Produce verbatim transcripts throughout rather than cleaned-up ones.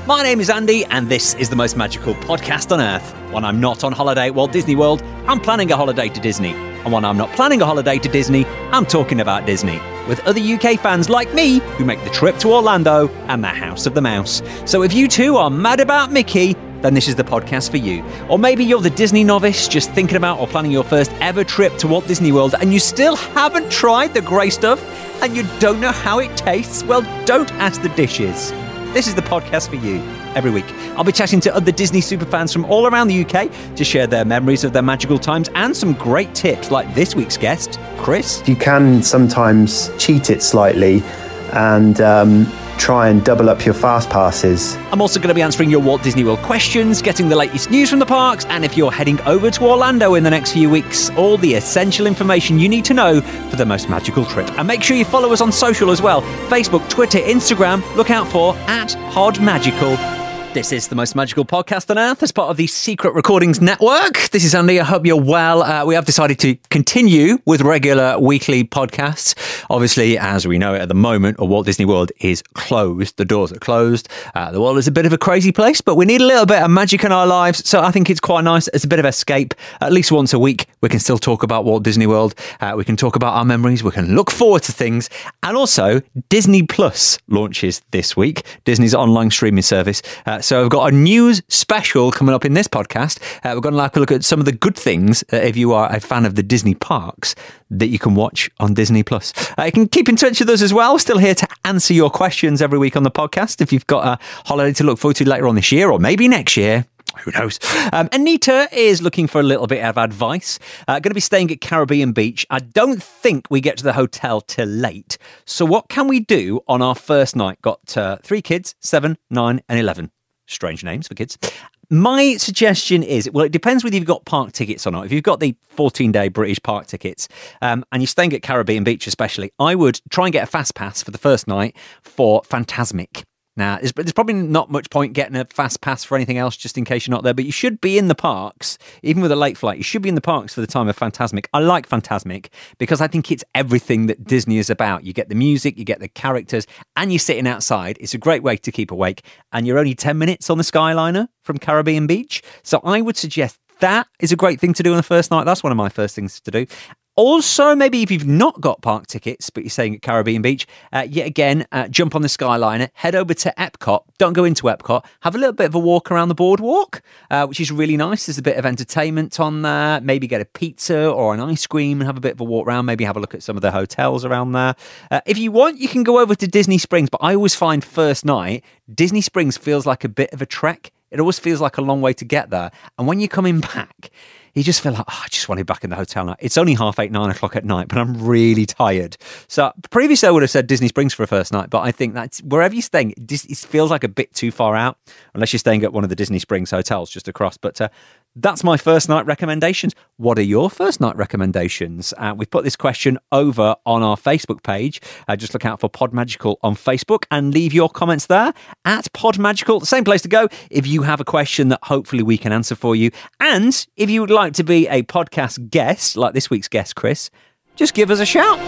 My name is Andy, and this is the most magical podcast on earth. When I'm not on holiday at Walt Disney World, I'm planning a holiday to Disney. And when I'm not planning a holiday to Disney, I'm talking about Disney, with other U K fans like me who make the trip to Orlando and the House of the Mouse. So if you too are mad about Mickey, then this is the podcast for you. Or maybe you're the Disney novice just thinking about or planning your first ever trip to Walt Disney World and you still haven't tried the grey stuff and you don't know how it tastes. Well, don't ask the dishes. This is the podcast for you. Every week, I'll be chatting to other Disney superfans from all around the U K to share their memories of their magical times and some great tips like this week's guest, Chris. You can sometimes cheat it slightly and um, try and double up your fast passes. I'm also going to be answering your Walt Disney World questions, getting the latest news from the parks, and if you're heading over to Orlando in the next few weeks, all the essential information you need to know for the most magical trip. And make sure you follow us on social as well. Facebook, Twitter, Instagram. Look out for at PodMagical. This is the most magical podcast on earth as part of the Secret Recordings Network. This is Andy. I hope you're well. Uh, we have decided to continue with regular weekly podcasts. Obviously, as we know it at the moment, Walt Disney World is closed. The doors are closed. Uh, the world is a bit of a crazy place, but we need a little bit of magic in our lives. So I think it's quite nice. It's a bit of escape. At least once a week, we can still talk about Walt Disney World. Uh, we can talk about our memories. We can look forward to things. And also, Disney Plus launches this week, Disney's online streaming service. Uh, So we've got a news special coming up in this podcast. Uh, we're going to like a look at some of the good things, uh, if you are a fan of the Disney parks, that you can watch on Disney Plus. Uh, you can keep in touch with us as well. We're still here to answer your questions every week on the podcast. If you've got a holiday to look forward to later on this year or maybe next year, who knows? Um, Anita is looking for a little bit of advice. Uh, going to be staying at Caribbean Beach. I don't think we get to the hotel till late. So what can we do on our first night? Got uh, three kids, seven, nine and eleven. Strange names for kids. My suggestion is, well, it depends whether you've got park tickets or not. If you've got the fourteen-day British park tickets um, and you're staying at Caribbean Beach especially, I would try and get a fast pass for the first night for Fantasmic. Now, there's, there's probably not much point getting a fast pass for anything else just in case you're not there, but you should be in the parks, even with a late flight, you should be in the parks for the time of Fantasmic. I like Fantasmic because I think it's everything that Disney is about. You get the music, you get the characters, and you're sitting outside. It's a great way to keep awake, and you're only ten minutes on the Skyliner from Caribbean Beach. So I would suggest that is a great thing to do on the first night. That's one of my first things to do. Also, maybe if you've not got park tickets, but you're staying at Caribbean Beach, uh, yet again, uh, jump on the Skyliner, head over to Epcot. Don't go into Epcot. Have a little bit of a walk around the boardwalk, uh, which is really nice. There's a bit of entertainment on there. Maybe get a pizza or an ice cream and have a bit of a walk around. Maybe have a look at some of the hotels around there. Uh, if you want, you can go over to Disney Springs, but I always find first night, Disney Springs feels like a bit of a trek. It always feels like a long way to get there. And when you're coming back, you just feel like, oh, I just want to be back in the hotel now. It's only half eight, nine o'clock at night, but I'm really tired. So previously I would have said Disney Springs for a first night, but I think that wherever you're staying, it, just, it feels like a bit too far out, unless you're staying at one of the Disney Springs hotels just across. But uh, that's my first night recommendations. What are your first night recommendations? Uh, we've put this question over on our Facebook page. Uh, just look out for PodMagical on Facebook and leave your comments there at PodMagical. The same place to go if you have a question that hopefully we can answer for you. And if you would like to be a podcast guest, like this week's guest, Chris, just give us a shout.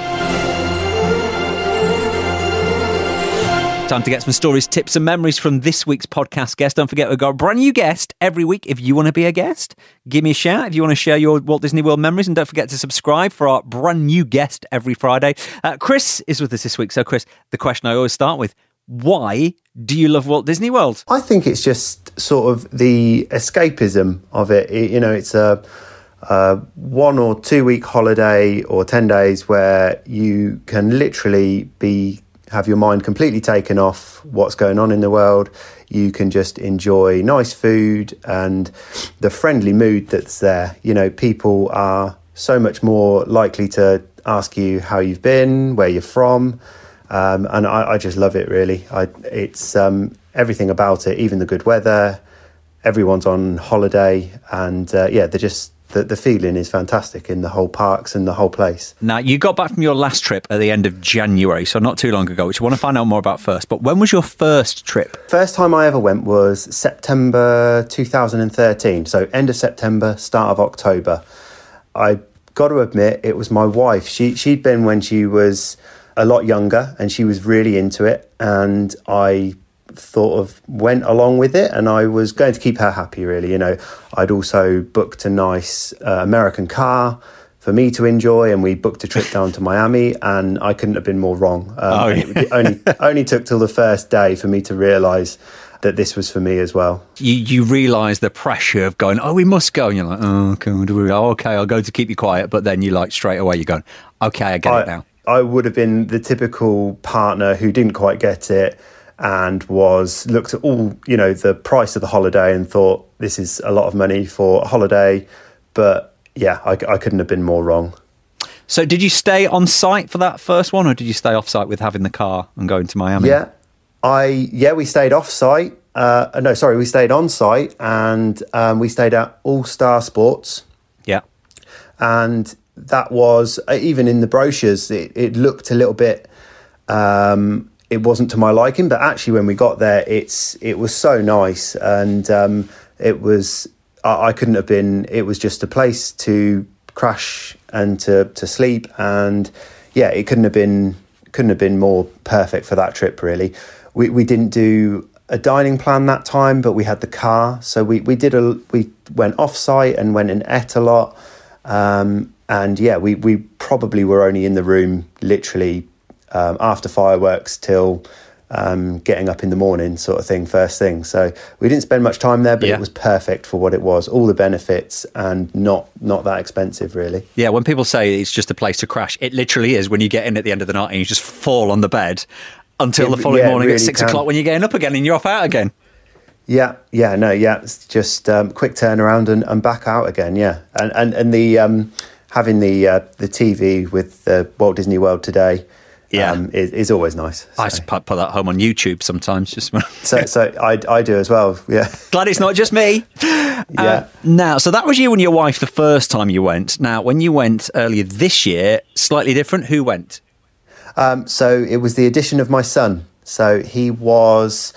Time to get some stories, tips and memories from this week's podcast guest. Don't forget, we've got a brand new guest every week. If you want to be a guest, give me a shout. If you want to share your Walt Disney World memories, and don't forget to subscribe for our brand new guest every Friday. Uh, Chris is with us this week. So Chris, the question I always start with, why do you love Walt Disney World? I think it's just sort of the escapism of it. it you know, it's a, a one or two week holiday or ten days where you can literally be have your mind completely taken off what's going on in the world. You can just enjoy nice food and the friendly mood that's there. You know, people are so much more likely to ask you how you've been, where you're from. Um, and I, I just love it, really. I, it's um, everything about it, even the good weather. Everyone's on holiday. And uh, yeah, they're just the, the feeling is fantastic in the whole parks and the whole place. Now, you got back from your last trip at the end of January, so not too long ago, which I want to find out more about first. But when was your first trip? First time I ever went was September two thousand thirteen. So end of September, start of October. I got to admit, it was my wife. She, she'd been when she was a lot younger and she was really into it. And I sort of went along with it, and I was going to keep her happy, really. You know, I'd also booked a nice uh, American car for me to enjoy, and we booked a trip down to Miami, and I couldn't have been more wrong. Um, oh, yeah. It only only took till the first day for me to realise that this was for me as well. You you realise the pressure of going, oh, we must go, and you're like, oh, okay, oh, okay, I'll go to keep you quiet, but then you like straight away you're going, okay, I get I, it now. I would have been the typical partner who didn't quite get it and was looked at all, you know, the price of the holiday and thought, this is a lot of money for a holiday, but yeah, I, I couldn't have been more wrong. So did you stay on site for that first one, or did you stay off site with having the car and going to Miami? Yeah, I yeah we stayed off site. Uh, no, sorry, we stayed on site, and um, we stayed at All Star Sports. Yeah, and that was even in the brochures. It, it looked a little bit. Um, it wasn't to my liking, but actually, when we got there, it's it was so nice, and um, it was. I, I couldn't have been. It was just a place to crash and to to sleep, and yeah, it couldn't have been couldn't have been more perfect for that trip. Really, we we didn't do a dining plan that time, but we had the car, so we we did a we went off site and went and ate a lot, um, and yeah, we we probably were only in the room literally um, after fireworks till um, getting up in the morning, sort of thing, first thing. So we didn't spend much time there, but yeah. It was perfect for what it was, all the benefits, and not not that expensive, really. Yeah, when people say it's just a place to crash, it literally is. When you get in at the end of the night and you just fall on the bed until It- the following yeah, it morning really at six can. o'clock when you're getting up again and you're off out again. Yeah, yeah, no, yeah, it's just um, quick turnaround and, and back out again, yeah. And and, and the um, having the uh, the T V with the Walt Disney World Today Yeah. um, is, is always nice. So, I just put, put that home on YouTube sometimes. Just so, so I, I do as well, yeah. Glad it's not just me. Yeah. Uh, now, so that was you and your wife the first time you went. Now, when you went earlier this year, slightly different. Who went? Um, so it was the addition of my son. So he was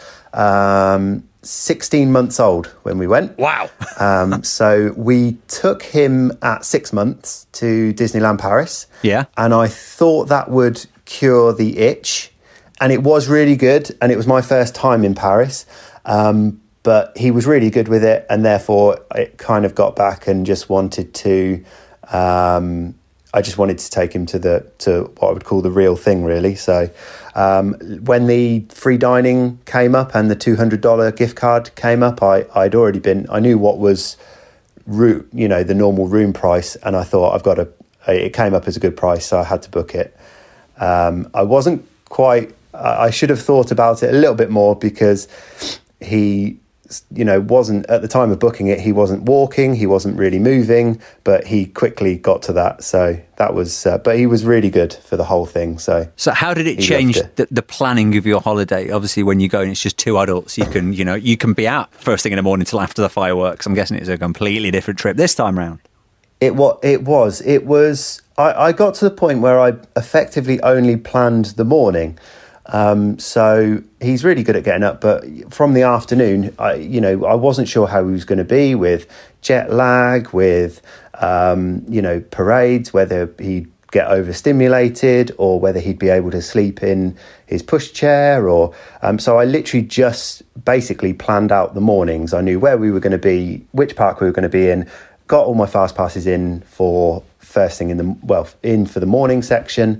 um, sixteen months old when we went. Wow. um, so we took him at six months to Disneyland Paris. Yeah. And I thought that would cure the itch. And it was really good. And it was my first time in Paris. Um, but he was really good with it. And therefore, it kind of got back and just wanted to... Um, I just wanted to take him to the to what I would call the real thing, really. So um, when the free dining came up and the two hundred dollars gift card came up, I, I'd already been, I knew what was, root, you know, the normal room price. And I thought, I've got to, it came up as a good price, so I had to book it. Um, I wasn't quite, I should have thought about it a little bit more because he... you know, wasn't at the time of booking it, he wasn't walking, he wasn't really moving, but he quickly got to that. So that was, uh, but he was really good for the whole thing. So, so how did it he change loved it. the, the planning of your holiday? Obviously, when you go and it's just two adults, you can, you know, you can be out first thing in the morning till after the fireworks. I'm guessing it's a completely different trip this time round. It what it was. It was. I, I got to the point where I effectively only planned the morning. Um, so he's really good at getting up, but from the afternoon, I, you know, I wasn't sure how he was going to be with jet lag, with, um, you know, parades, whether he'd get overstimulated or whether he'd be able to sleep in his pushchair or, um, so I literally just basically planned out the mornings. I knew where we were going to be, which park we were going to be in, got all my fast passes in for first thing in the, well, in for the morning section.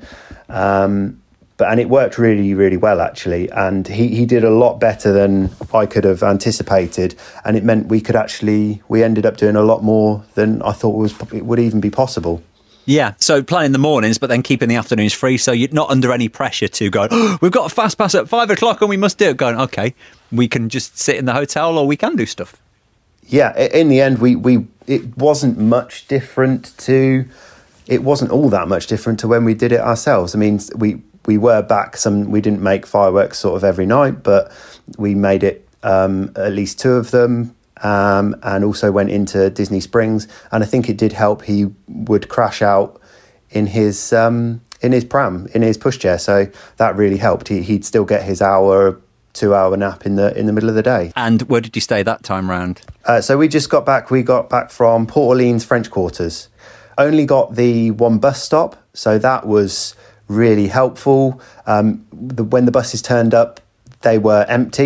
Um, But, and it worked really, really well, actually. And he, he did a lot better than I could have anticipated. And it meant we could actually, we ended up doing a lot more than I thought was it would even be possible. Yeah, so planning the mornings, but then keeping the afternoons free. So you're not under any pressure to go, oh, we've got a fast pass at five o'clock and we must do it. Going, okay, we can just sit in the hotel or we can do stuff. Yeah, in the end, we, we it wasn't much different to, it wasn't all that much different to when we did it ourselves. I mean, we... We were back some, we didn't make fireworks sort of every night, but we made it um, at least two of them um, and also went into Disney Springs. And I think it did help. He would crash out in his um, in his pram, in his pushchair. So that really helped. He, he'd still get his hour, two hour nap in the in the middle of the day. And where did you stay that time round? Uh, so we just got back, we got back from Port Orleans French Quarters. Only got the one bus stop. So that was... really helpful. Um, the, when the buses turned up, they were empty.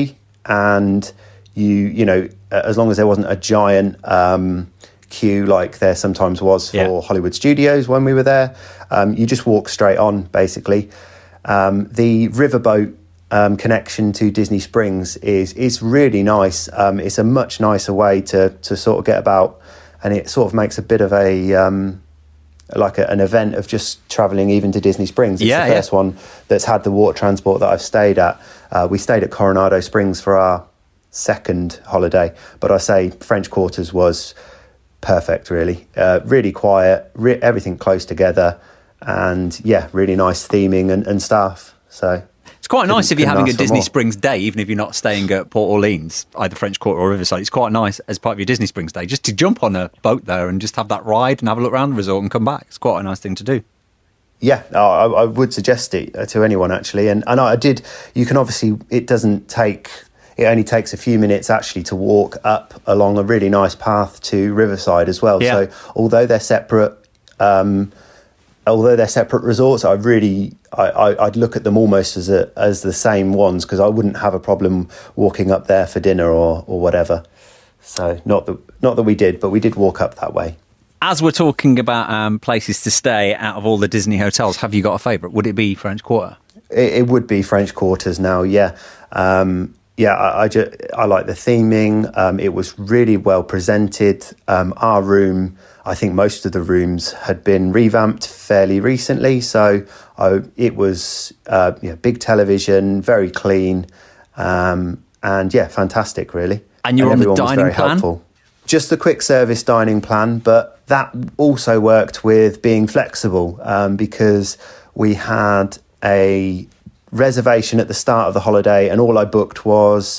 and you you know, as long as there wasn't a giant um, queue like there sometimes was for yeah. Hollywood Studios when we were there, um, you just walk straight on, basically. Um, the riverboat um, connection to Disney Springs is is really nice. Um, it's a much nicer way to to sort of get about, and it sort of makes a bit of a um, like a, an event of just travelling even to Disney Springs. It's yeah, the first yeah. one that's had the water transport that I've stayed at. Uh, we stayed at Coronado Springs for our second holiday, but I say French Quarters was perfect, really. Uh, really quiet, re- everything close together, and yeah, really nice theming and, and stuff. So it's quite nice if you're having a Disney more. Springs day, even if you're not staying at Port Orleans, either French Quarter or Riverside. It's quite nice as part of your Disney Springs day just to jump on a boat there and just have that ride and have a look around the resort and come back. It's quite a nice thing to do. Yeah, I, I would suggest it to anyone, actually. And, and I did, you can obviously, it doesn't take, it only takes a few minutes actually to walk up along a really nice path to Riverside as well. Yeah. So although they're separate, um, although they're separate resorts, I really, I, I, I'd look at them almost as a, as the same ones, because I wouldn't have a problem walking up there for dinner or, or whatever. So not that, not that we did, but we did walk up that way. As we're talking about um, places to stay out of all the Disney hotels, have you got a favourite? Would it be French Quarter? It, it would be French Quarters now, yeah. Um, yeah, I, I, just, I like the theming. Um, it was really well presented. Um, our room, I think most of the rooms had been revamped fairly recently. So I, it was uh, yeah, big television, very clean, um, and yeah, fantastic, really. And you're and on the everyone was dining very plan? helpful. Just the quick service dining plan, but that also worked with being flexible, um, because we had a reservation at the start of the holiday, and all I booked was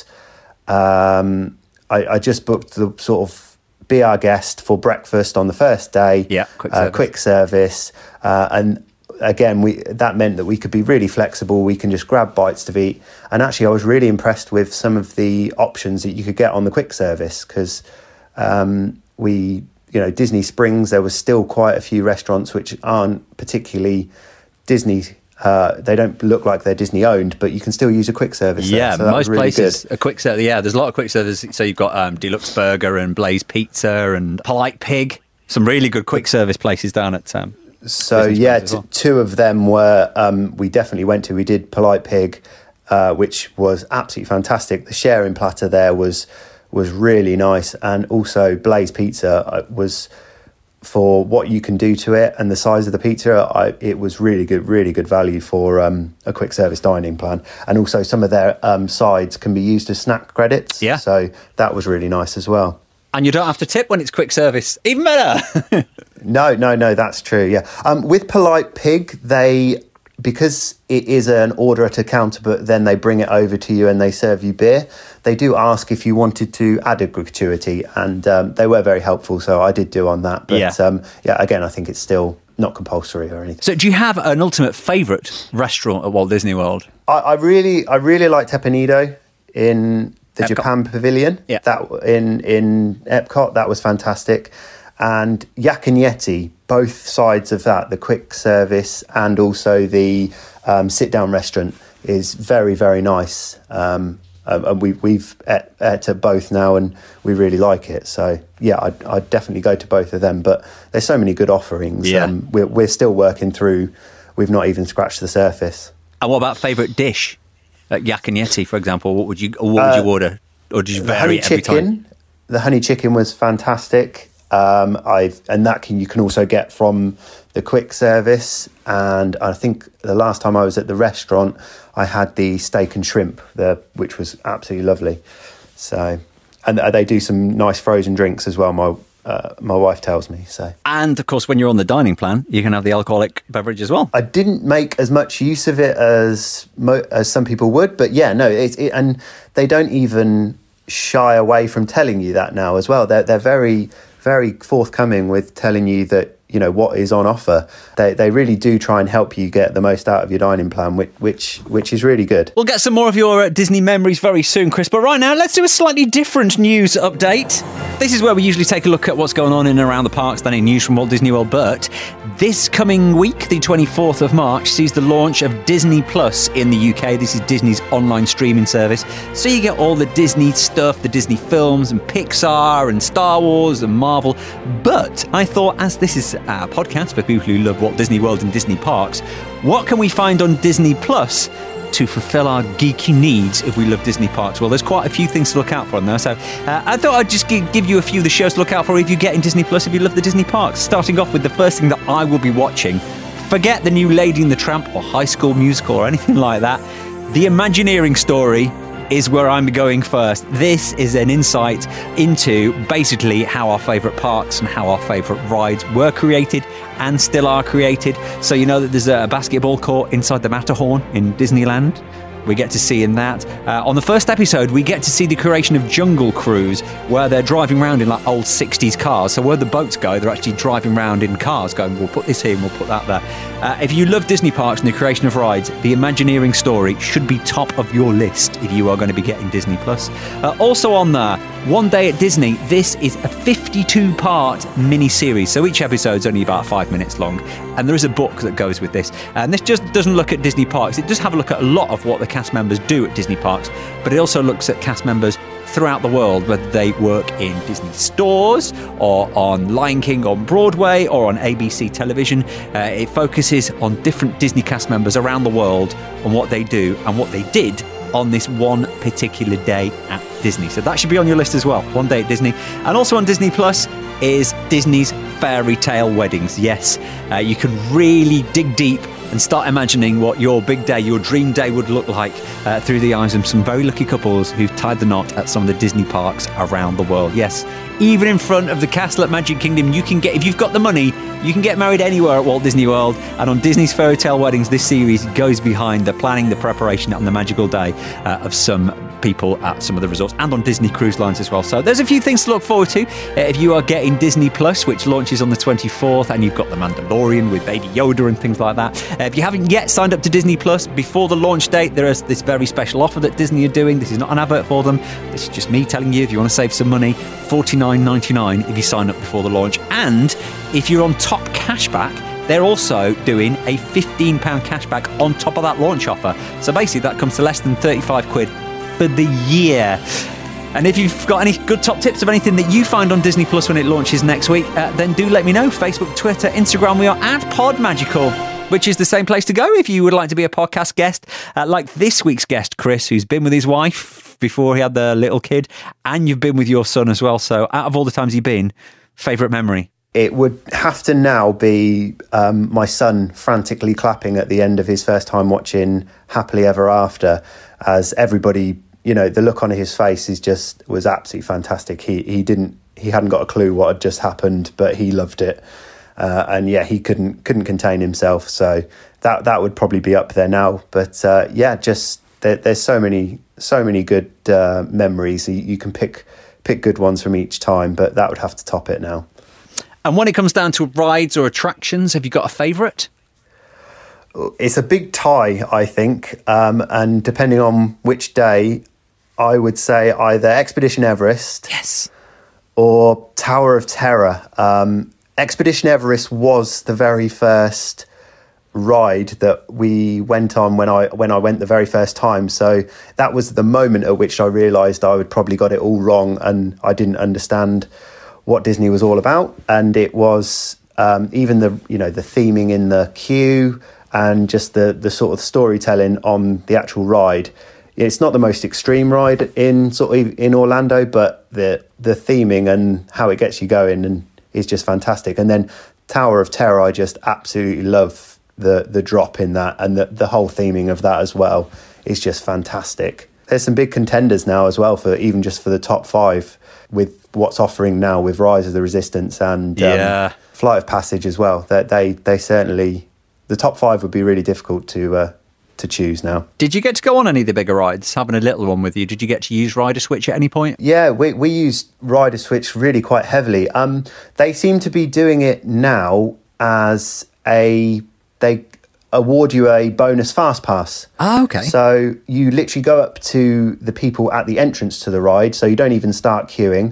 um, I, I just booked the sort of be our guest for breakfast on the first day. Yeah, quick uh, service. quick service, uh, and again, we that meant that we could be really flexible. We can just grab bites to eat, and actually, I was really impressed with some of the options that you could get on the quick service, because um, we. You know, Disney Springs, there was still quite a few restaurants which aren't particularly Disney. Uh, they don't look like they're Disney owned, but you can still use a quick service. Yeah, there, so that most was really places good. a quick service. Yeah, there's a lot of quick service. So you've got um, Deluxe Burger and Blaze Pizza and Polite Pig. Some really good quick service places down at. Um, so Disney yeah, Springs as well. t- two of them were um, we definitely went to. We did Polite Pig, uh, which was absolutely fantastic. The sharing platter there was. was really nice, and also Blaze Pizza was, for what you can do to it and the size of the pizza, I, it was really good, really good value for um, a quick service dining plan. And also some of their um, sides can be used as snack credits, yeah. So that was really nice as well. And you don't have to tip when it's quick service, even better. no, no, no, that's true. Yeah, um, with Polite Pig, they. Because it is an order at a counter, but then they bring it over to you and they serve you beer, they do ask if you wanted to add a gratuity, and um, they were very helpful, so I did do on that. But yeah. Um, yeah, again, I think it's still not compulsory or anything. So do you have an ultimate favourite restaurant at Walt Disney World? I, I really I really liked Tepanido in the Epcot. Japan Pavilion. Yeah. That in, in Epcot, that was fantastic. And Yak and Yeti, both sides of that, the quick service and also the um, sit-down restaurant, is very, very nice. Um, um, and we, we've ate, ate at both now, and we really like it. So, yeah, I'd, I'd definitely go to both of them. But there's so many good offerings. Yeah. Um, we're, we're still working through. We've not even scratched the surface. And what about favourite dish? At Yak and Yeti, for example, what would you or what would you order? Or did you The vary honey it every chicken, time? the honey chicken was fantastic. Um, I've and that can you can also get from the quick service. And I think the last time I was at the restaurant, I had the steak and shrimp, the which was absolutely lovely. So, and they do some nice frozen drinks as well. My uh, my wife tells me so. And of course, when you're on the dining plan, you can have the alcoholic beverage as well. I didn't make as much use of it as mo- as some people would, but yeah, no, it's it, and they don't even shy away from telling you that now as well. They're they're very very forthcoming with telling you that, you know, what is on offer. They they really do try and help you get the most out of your dining plan, which which, which is really good. We'll get some more of your uh, Disney memories very soon, Chris. But right now, let's do a slightly different news update. This is where we usually take a look at what's going on in and around the parks, then in news from Walt Disney World. But this coming week, the twenty-fourth of March, sees the launch of Disney Plus in the U K. This is Disney's online streaming service. So you get all the Disney stuff, the Disney films and Pixar and Star Wars and Marvel. But I thought, as this is a podcast for people who love Walt Disney World and Disney parks, what can we find on Disney Plus to fulfill our geeky needs if we love Disney parks? Well, there's quite a few things to look out for on there, so uh, I thought I'd just give, give you a few of the shows to look out for if you get in Disney Plus, if you love the Disney parks. Starting off with the first thing that I will be watching. Forget the new Lady and the Tramp or High School Musical or anything like that. The Imagineering Story is where I'm going first. This is an insight into basically how our favourite parks and how our favourite rides were created and still are created. So you know that there's a basketball court inside the Matterhorn in Disneyland. We get to see in that. Uh, on the first episode, we get to see the creation of Jungle Cruise, where they're driving around in like old sixties cars. So where the boats go, they're actually driving around in cars going, we'll put this here and we'll put that there. Uh, if you love Disney parks and the creation of rides, the Imagineering Story should be top of your list if you are going to be getting Disney Plus. Uh, also on there, One Day at Disney. This is a fifty-two part mini-series. So each episode's only about five minutes long. And there is a book that goes with this. And this just doesn't look at Disney parks. It does have a look at a lot of what the cast members do at Disney parks, but it also looks at cast members throughout the world, whether they work in Disney stores or on Lion King on Broadway or on A B C television. Uh, it focuses on different Disney cast members around the world and what they do and what they did on this one particular day at Disney. So that should be on your list as well, One Day at Disney. And also on Disney Plus is Disney's Fairy Tale Weddings. Yes, uh, you can really dig deep and start imagining what your big day, your dream day would look like uh, through the eyes of some very lucky couples who've tied the knot at some of the Disney parks around the world. Yes, even in front of the castle at Magic Kingdom, you can get, if you've got the money, you can get married anywhere at Walt Disney World. And on Disney's Fairy Tale Weddings, this series goes behind the planning, the preparation on the magical day uh, of some people at some of the resorts and on Disney Cruise Lines as well. So there's a few things to look forward to uh, if you are getting Disney Plus, which launches on the twenty-fourth, and you've got The Mandalorian with Baby Yoda and things like that. Uh, if you haven't yet signed up to Disney Plus before the launch date, there is this very special offer that Disney are doing. This is not an advert for them. This is just me telling you, if you want to save some money, forty-nine ninety-nine if you sign up before the launch. And if you're on top cashback, they're also doing a fifteen pounds cashback on top of that launch offer. So basically that comes to less than thirty-five quid for the year. And if you've got any good top tips of anything that you find on Disney Plus when it launches next week, uh, then do let me know. Facebook, Twitter, Instagram, we are at Podmagical, which is the same place to go if you would like to be a podcast guest, uh, like this week's guest, Chris, who's been with his wife before he had the little kid, and you've been with your son as well. So out of all the times you've been, favourite memory? It would have to now be um, my son frantically clapping at the end of his first time watching Happily Ever After, as everybody, you know, the look on his face is just was absolutely fantastic. He he didn't he hadn't got a clue what had just happened, but he loved it, uh, and yeah, he couldn't couldn't contain himself. So that that would probably be up there now. But uh, yeah, just there, there's so many so many good uh, memories. You, you can pick pick good ones from each time, but that would have to top it now. And when it comes down to rides or attractions, have you got a favourite? It's a big tie, I think. Um, and depending on which day, I would say either Expedition Everest. Yes. Or Tower of Terror. Um, Expedition Everest was the very first ride that we went on when I when I went the very first time. So that was the moment at which I realised I would probably got it all wrong and I didn't understand what Disney was all about. And it was um, even the you know the theming in the queue and just the the sort of storytelling on the actual ride. It's not the most extreme ride in sort of in Orlando, but the the theming and how it gets you going and is just fantastic. And then Tower of Terror, I just absolutely love the the drop in that, and the the whole theming of that as well is just fantastic. There's some big contenders now as well for even just for the top five with what's offering now with Rise of the Resistance and yeah. um, Flight of Passage as well. That they, they they certainly the top five would be really difficult to uh, to choose now. Did you get to go on any of the bigger rides, having a little one with you? Did you get to use Rider Switch at any point? Yeah, we we used Rider Switch really quite heavily. Um, they seem to be doing it now as a they award you a bonus fast pass. Ah, okay. So you literally go up to the people at the entrance to the ride, so you don't even start queuing,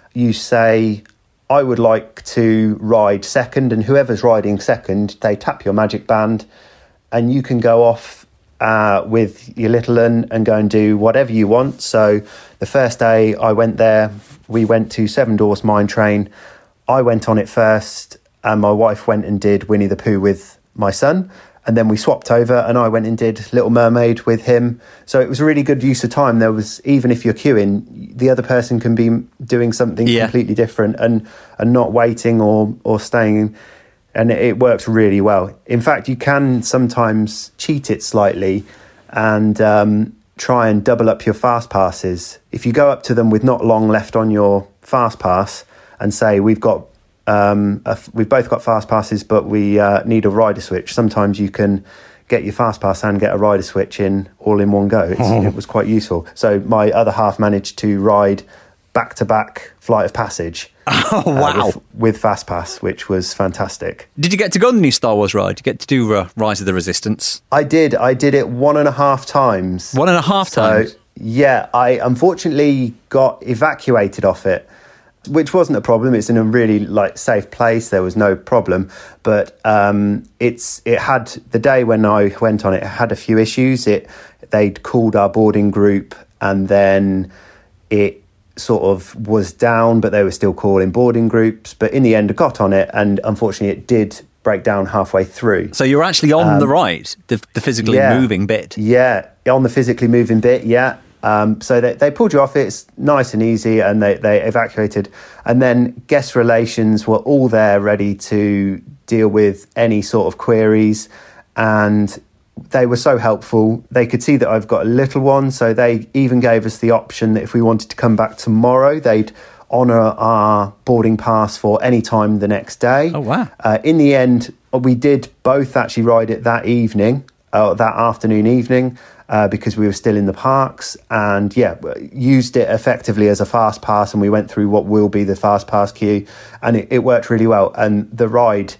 you say, I would like to ride second, and whoever's riding second, they tap your magic band, and you can go off uh, with your little un and go and do whatever you want. So the first day I went there, we went to Seven Dwarfs Mine Train. I went on it first, and my wife went and did Winnie the Pooh with my son. And then we swapped over, and I went and did Little Mermaid with him. So it was a really good use of time. There was, even if you're queuing, the other person can be doing something yeah. completely different and, and not waiting or, or staying. And it, it works really well. In fact, you can sometimes cheat it slightly and um, try and double up your fast passes. If you go up to them with not long left on your fast pass and say, we've got Um, we've both got fast passes, but we uh, need a rider switch. Sometimes you can get your fast pass and get a rider switch in all in one go. It's, oh. It was quite useful. So my other half managed to ride back-to-back Flight of Passage. Oh, wow. Uh, with, with fast pass, which was fantastic. Did you get to go on the new Star Wars ride? Did you get to do uh, Rise of the Resistance? I did. I did it one and a half times. One and a half so, times? Yeah, I unfortunately got evacuated off it, which wasn't a problem. It's in a really like safe place. There was no problem, but um, it's it had the day when I went on it, it had a few issues. It they'd called our boarding group, and then it sort of was down, but they were still calling boarding groups. But in the end, I got on it, and unfortunately, it did break down halfway through. So you're actually on um, the ride, the, the physically yeah, moving bit. Yeah, on the physically moving bit. Yeah. Um, so they, they pulled you off. It's nice and easy, and they, they evacuated. And then guest relations were all there ready to deal with any sort of queries, and they were so helpful. They could see that I've got a little one, so they even gave us the option that if we wanted to come back tomorrow, they'd honour our boarding pass for any time the next day. Oh, wow. Uh, in the end, we did both actually ride it that evening, uh, that afternoon evening, Uh, because we were still in the parks, and yeah, used it effectively as a fast pass, and we went through what will be the fast pass queue, and it, it worked really well. And the ride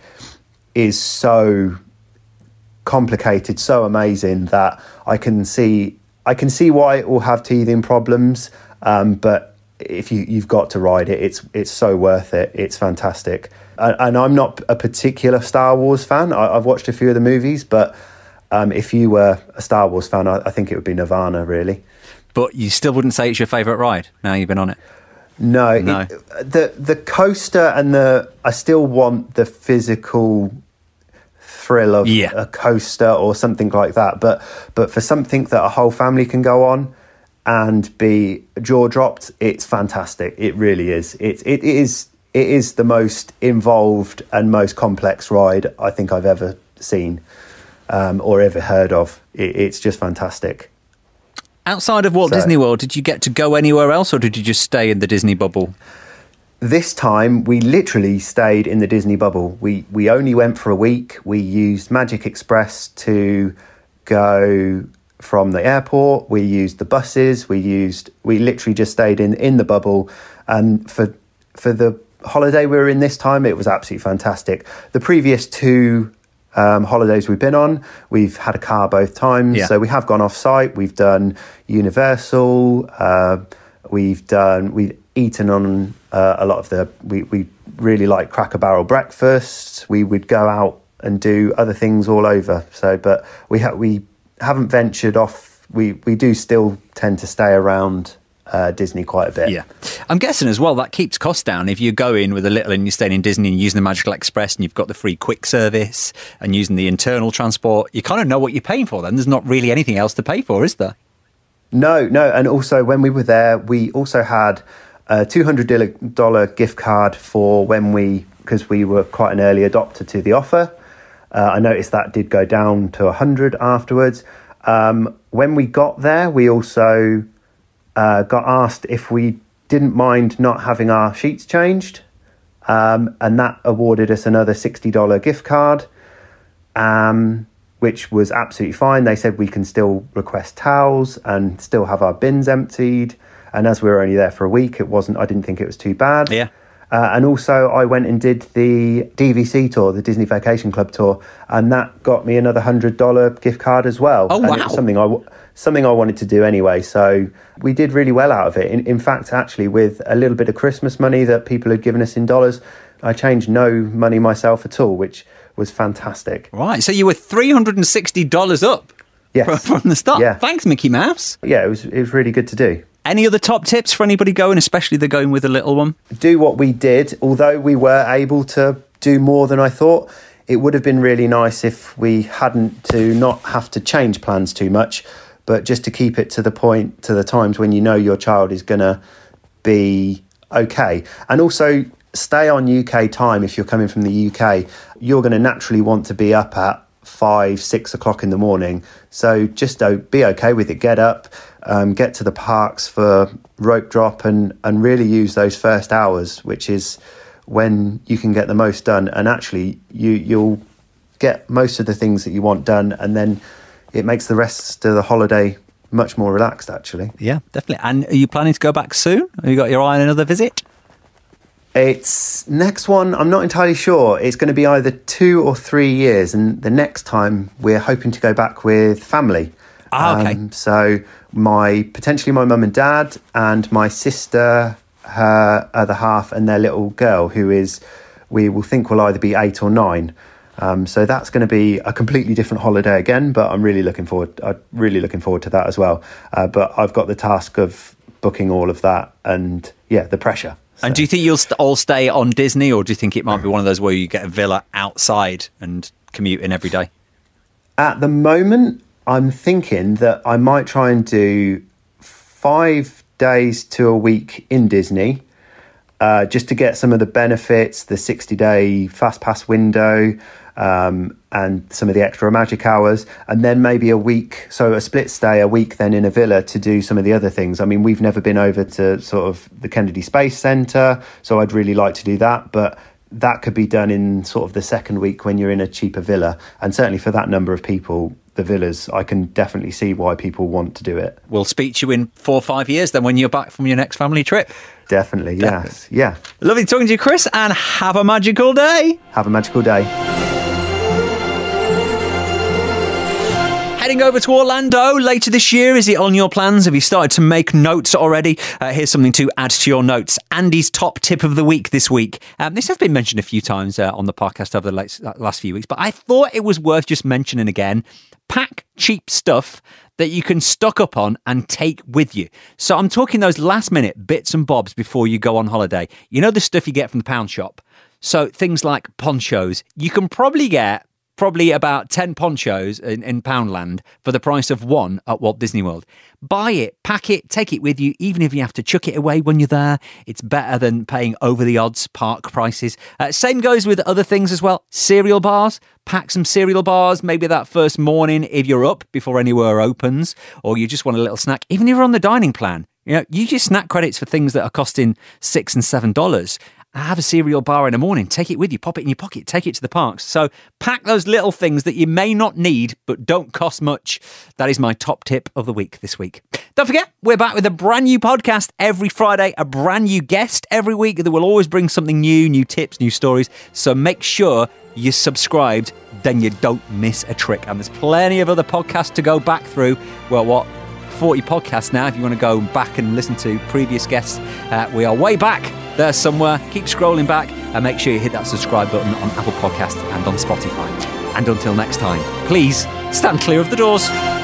is so complicated, so amazing, that I can see I can see why it will have teething problems, um, but if you, you've got to ride it, it's it's so worth it. It's fantastic. And, and I'm not a particular Star Wars fan. I, I've watched a few of the movies, but Um, if you were a Star Wars fan, I, I think it would be Nirvana, really. But you still wouldn't say it's your favourite ride now you've been on it? No. No. It, the the coaster and the... I still want the physical thrill of yeah. a coaster or something like that. But but for something that a whole family can go on and be jaw-dropped, it's fantastic. It really is. It, it is. It is the most involved and most complex ride I think I've ever seen. Um, or ever heard of. It, it's just fantastic. Outside of Walt so, Disney World, did you get to go anywhere else, or did you just stay in the Disney bubble? This time, we literally stayed in the Disney bubble. We we only went for a week. We used Magic Express to go from the airport. We used the buses. We used. We literally just stayed in, in the bubble. And for for the holiday we were in this time, it was absolutely fantastic. The previous two Um, holidays we've been on, we've had a car both times, yeah. so we have gone off site. We've done Universal, uh, we've done we've eaten on uh, a lot of the we, we really like Cracker Barrel breakfasts. We would go out and do other things all over, so but we ha- we haven't ventured off. We we do still tend to stay around Uh, Disney quite a bit. Yeah. I'm guessing as well that keeps costs down. If you go in with a little and you're staying in Disney and using the Magical Express and you've got the free quick service and using the internal transport, you kind of know what you're paying for then. There's not really anything else to pay for, is there? No, no. And also when we were there, we also had a two hundred dollars gift card for when we, because we were quite an early adopter to the offer. Uh, I noticed that did go down to one hundred afterwards. Um, when we got there, we also... Uh, got asked if we didn't mind not having our sheets changed, um, and that awarded us another sixty dollars gift card, um, which was absolutely fine. They said we can still request towels and still have our bins emptied, and as we were only there for a week, it wasn't. I didn't think it was too bad. Yeah. Uh, and also I went and did the D V C tour, the Disney Vacation Club tour, and that got me another one hundred dollars gift card as well. Oh, wow. And it was something I, w- something I wanted to do anyway. So we did really well out of it. In, in fact, actually, with a little bit of Christmas money that people had given us in dollars, I changed no money myself at all, which was fantastic. Right, so you were three hundred sixty dollars up yes. from, from the start. Yeah. Thanks, Mickey Mouse. Yeah, it was it was really good to do. Any other top tips for anybody going, especially the going with a little one? Do what we did. Although we were able to do more than I thought, it would have been really nice if we hadn't to not have to change plans too much, but just to keep it to the point, to the times when you know your child is going to be okay. And also stay on U K time. If you're coming from the U K, you're going to naturally want to be up at five, six o'clock in the morning. So just be okay with it. Get up, um, get to the parks for rope drop and, and really use those first hours, which is when you can get the most done. And actually you, you'll get most of the things that you want done. And then it makes the rest of the holiday much more relaxed, actually. Yeah, definitely. And are you planning to go back soon? Have you got your eye on another visit? It's next one, I'm not entirely sure. It's going to be either two or three years. And the next time we're hoping to go back with family. Ah, okay. Um, so my potentially my mum and dad and my sister, her other half and their little girl, who is, we will think will either be eight or nine. Um, so that's going to be a completely different holiday again, but I'm really looking forward. I'm really looking forward to that as well. Uh, but I've got the task of booking all of that, and yeah, the pressure. So. And do you think you'll st- all stay on Disney, or do you think it might be one of those where you get a villa outside and commute in every day? At the moment, I'm thinking that I might try and do five days to a week in Disney, uh, just to get some of the benefits, the sixty-day fast pass window, um, and some of the extra magic hours, and then maybe a week, so a split stay, a week then in a villa to do some of the other things. I mean, we've never been over to sort of the Kennedy Space Centre, so I'd really like to do that, but that could be done in sort of the second week when you're in a cheaper villa. And certainly for that number of people, the villas, I can definitely see why people want to do it. We'll speak to you in four or five years then when you're back from your next family trip. Definitely, Definitely. Yes. Yeah. Lovely talking to you, Chris, and have a magical day. Have a magical day. Heading over to Orlando later this year. Is it on your plans? Have you started to make notes already? Uh, here's something to add to your notes. Andy's top tip of the week this week. Um, this has been mentioned a few times uh, on the podcast over the last, last few weeks, but I thought it was worth just mentioning again. Pack cheap stuff that you can stock up on and take with you. So I'm talking those last minute bits and bobs before you go on holiday. You know the stuff you get from the pound shop? So things like ponchos. You can probably get probably about ten ponchos in, in Poundland for the price of one at Walt Disney World. Buy it, pack it, take it with you, even if you have to chuck it away when you're there. It's better than paying over the odds park prices. Uh, same goes with other things as well. Cereal bars, pack some cereal bars, maybe that first morning if you're up before anywhere opens, or you just want a little snack. Even if you're on the dining plan, you know, use your snack credits for things that are costing six and seven dollars. Have a cereal bar in the morning, take it with you, pop it in your pocket, take it to the parks. So pack those little things that you may not need but don't cost much. That is my top tip of the week this week. Don't forget, we're back with a brand new podcast every Friday, a brand new guest every week that will always bring something new, new tips, new stories. So make sure you're subscribed, then you don't miss a trick. And there's plenty of other podcasts to go back through. Well, what? forty podcasts now if you want to go back and listen to previous guests. Uh, we are way back there somewhere. Keep scrolling back and make sure you hit that subscribe button on Apple Podcasts and on Spotify. And until next time, please stand clear of the doors.